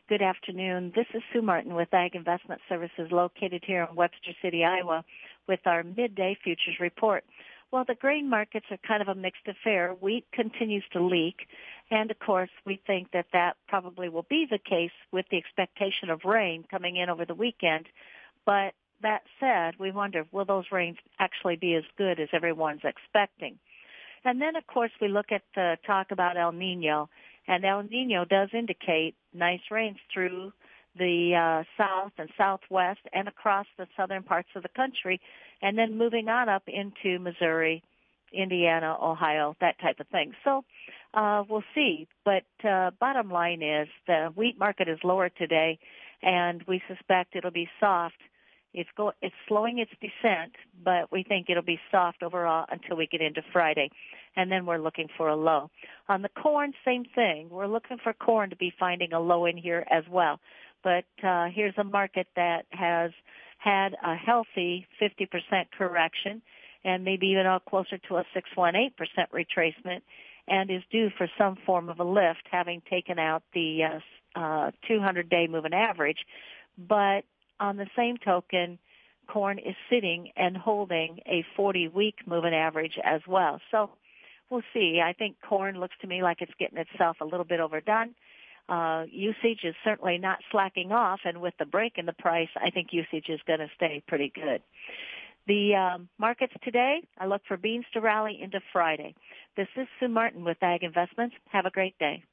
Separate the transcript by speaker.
Speaker 1: Good afternoon. This is Sue Martin with Ag Investment Services located here in Webster City, Iowa, with our midday futures report. Well, the grain markets are kind of a mixed affair. Wheat continues to leak, and of course, we think that that probably will be the case with the expectation of rain coming in over the weekend. But that said, we wonder, will those rains actually be as good as everyone's expecting? And then, of course, we look at the talk about El Nino, and El Nino does indicate nice rains through the south and southwest and across the southern parts of the country, and then moving on up into Missouri, Indiana, Ohio, that type of thing. So we'll see. But bottom line is the wheat market is lower today, and we suspect it'll be soft. It's slowing its descent, but we think it'll be soft overall until we get into Friday. And then we're looking for a low. On the corn, same thing. We're looking for corn to be finding a low in here as well. But here's a market that has had a healthy 50% correction and maybe even closer to a 6.18% retracement and is due for some form of a lift, having taken out the 200-day moving average. But on the same token, corn is sitting and holding a 40-week moving average as well. So we'll see. I think corn looks to me like it's getting itself a little bit overdone. Usage is certainly not slacking off, and with the break in the price, I think usage is going to stay pretty good. The markets today, I look for beans to rally into Friday. This is Sue Martin with Ag Investments. Have a great day.